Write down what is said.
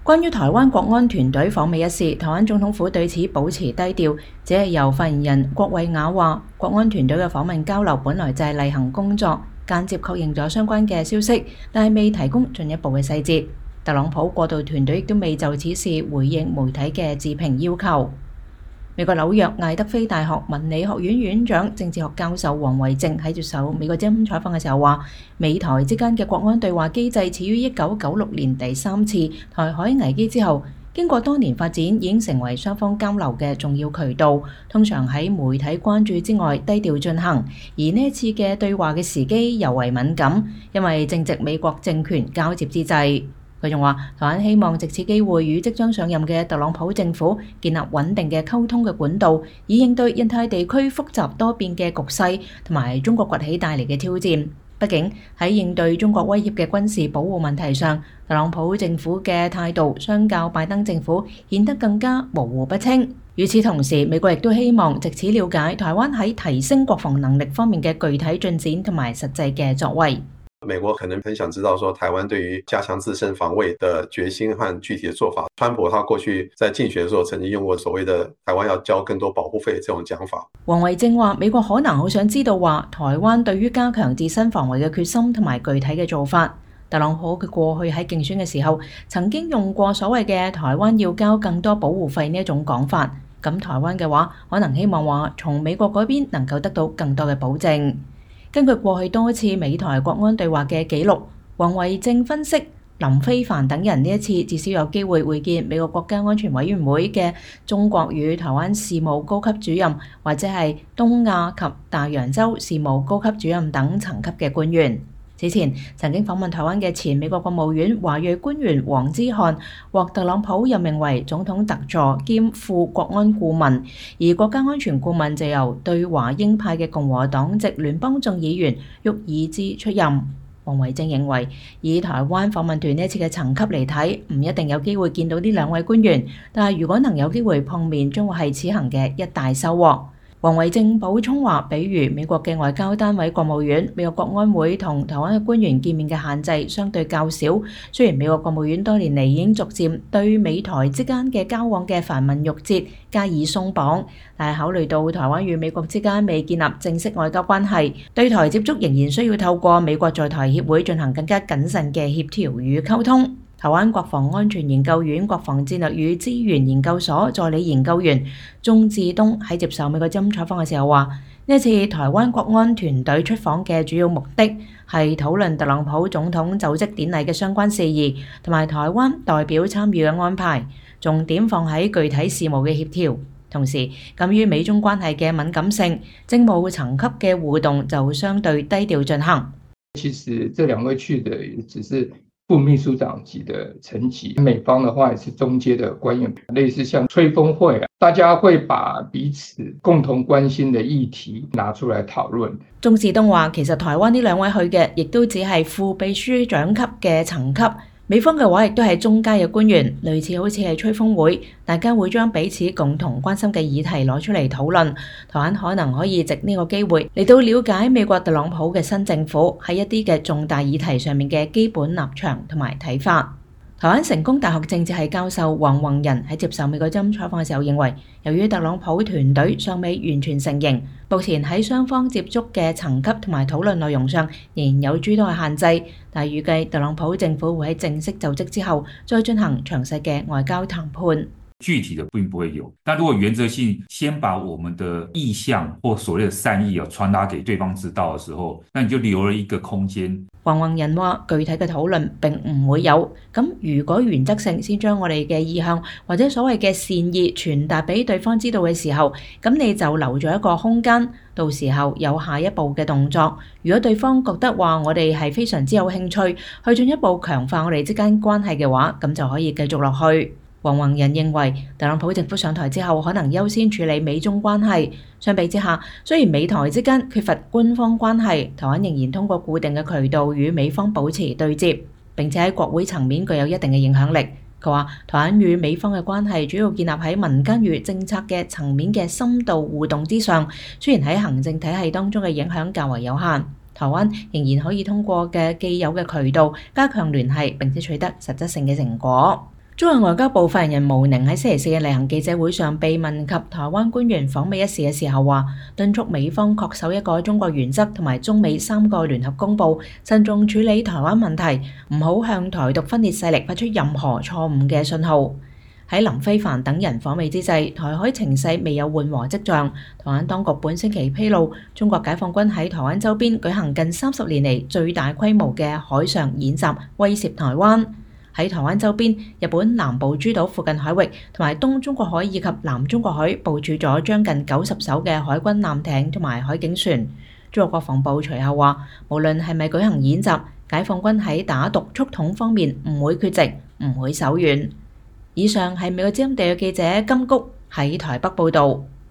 關於台灣國安團隊訪美一事，台灣總統府對此保持低調，只係由發言人郭惠雅話，國安團隊嘅訪問交流本來就係例行工作，間接確認咗相關嘅消息，但係未提供進一步嘅細節。特朗普過渡團隊亦都未就此事回應媒體嘅置評要求。美國紐約艾德菲大學文理學院院長、政治學教授王維正喺接受美國之音採訪嘅時候話，美台之間嘅國安對話機制始於1996年第3次台海危機之後，經過多年發展，已經成為雙方交流嘅重要渠道，通常喺媒體關注之外低調進行。而呢一次嘅對話嘅時機尤為敏感，因為正值美國政權交接之際。佢仲話，台灣希望藉此機會與即將上任嘅特朗普政府建立穩定嘅溝通嘅管道，以應對印太地區複雜多變嘅局勢同埋中國崛起帶嚟嘅挑戰。畢竟喺應對中國威脅嘅軍事保護問題上，特朗普政府嘅態度相較拜登政府顯得更加模糊不清。與此同時，美國亦都希望藉此了解台灣喺提升國防能力方面嘅具體進展同埋實際嘅作為。 美國可能很想知道說台灣對於加強自身防衛的決心和具體的做法。川普他過去在競選的時候曾經用過所謂的台灣要交更多保護費這種講法。 王維正話，美國可能好想知道話台灣對於加強自身防衛嘅決心同埋具體嘅做法。特朗普佢過去喺競選嘅時候曾經用過所謂嘅台灣要交更多保護費呢一種講法。咁台灣嘅話可能希望話從美國嗰邊能夠得到更多嘅保證。根據過去多次美台國安對話嘅記錄，王維正分析，林飛帆等人呢一次至少有機會會見美國國家安全委員會嘅中國與台灣事務高級主任，或者係東亞及大洋洲事務高級主任等層級嘅官員。此前曾經訪問台灣嘅前美國國務院華裔官員黃之漢獲特朗普任命為總統特助兼副國安顧問，而國家安全顧問就由對華鷹派嘅共和黨籍聯邦眾議員沃爾茲出任。王維正認為，以台灣訪問團呢一次嘅層級嚟睇，唔一定有機會見到呢兩位官員，但係如果能有機會碰面，將會係此行嘅一大收穫。王維正補充話，比如美國嘅外交單位國務院、美國國安會同台灣嘅官員見面嘅限制相對較少。雖然美國國務院多年嚟已經逐漸對美台之間嘅交往嘅繁文縟節加以鬆綁，但係考慮到台灣與美國之間未建立正式外交關係，對台接觸仍然需要透過美國在台協會進行更加謹慎嘅協調與溝通。台灣國防安全研究院國防戰略與資源研究所助理研究員鍾志東喺接受美國之音採訪嘅時候話，呢次台灣國安團隊出訪嘅主要目的係討論特朗普總統就職典禮嘅相關事宜，同埋台灣代表參與嘅安排，重點放喺具體事務嘅協調。同時，鑑於美中關係嘅敏感性，政務層級嘅互動就相對低調進行。 其實這兩位去的只是副秘書長級的層級，美方的話也是中階的官員，類似像吹風會，大家會把彼此共同關心的議題拿出來討論。 鍾志東話，其實台灣呢兩位去嘅，亦都只係副秘書長級嘅層級。美方嘅話亦都係中階嘅官員，類似好似係吹風會，大家會將彼此共同關心嘅議題攞出嚟討論。台灣可能可以藉呢個機會嚟到了解美國特朗普嘅新政府喺一啲嘅重大議題上面嘅基本立場同埋睇法。台灣成功大學政治系教授黃宏仁喺接受美國之音採訪嘅時候認為，由於特朗普團隊尚未完全成形，目前喺雙方接觸嘅層級同埋討論內容上仍然有諸多嘅限制，但係預計特朗普政府會喺正式就職之後再進行詳細嘅外交談判。 具體的並不會有，但如果原則性先把我們的意向或所謂的善意傳達給對方知道的時候，那你就留了一個空間。 黃宏仁話，具體嘅討論並唔會有，咁如果原則性先將我哋嘅意向或者所謂嘅善意傳達俾對方知道嘅時候，咁你就留咗一個空間，到時候有下一步嘅動作。如果對方覺得話我哋係非常之有興趣去進一步強化我哋之間關係嘅話，咁就可以繼續落去。黃宏仁認為，特朗普政府上台之後，可能優先處理美中關係。相比之下，雖然美台之間缺乏官方關係，台灣仍然通過固定嘅渠道與美方保持對接，並且喺國會層面具有一定嘅影響力。佢話，台灣與美方嘅關係主要建立喺民間與政策嘅層面嘅深度互動之上，雖然喺行政體系當中嘅影響較為有限，台灣仍然可以通過嘅既有嘅渠道加強聯繫，並且取得實質性嘅成果。 中國外交部發言人毛寧喺星期四嘅例行記者會上被問及台灣官員訪美一事嘅時候話，敦促美方恪守一個中國原則同埋中美3個聯合公報，慎重處理台灣問題，唔好向台獨分裂勢力發出任何錯誤嘅信號。喺林飛帆等人訪美之際，台海情勢未有緩和跡象。台灣當局本星期披露，中國解放軍喺台灣周邊舉行近30年嚟最大規模嘅海上演習，威懾台灣。喺台灣周邊，日本南部諸島附近海域同埋東中國海以及南中國海部署咗將近90艘嘅海軍艦艇同埋海警船。中國國防部隨後話，無論係咪舉行演習，解放軍喺打獨促統方面唔會缺席，唔會手軟。以上係美國之音地約記者金谷喺台北報導。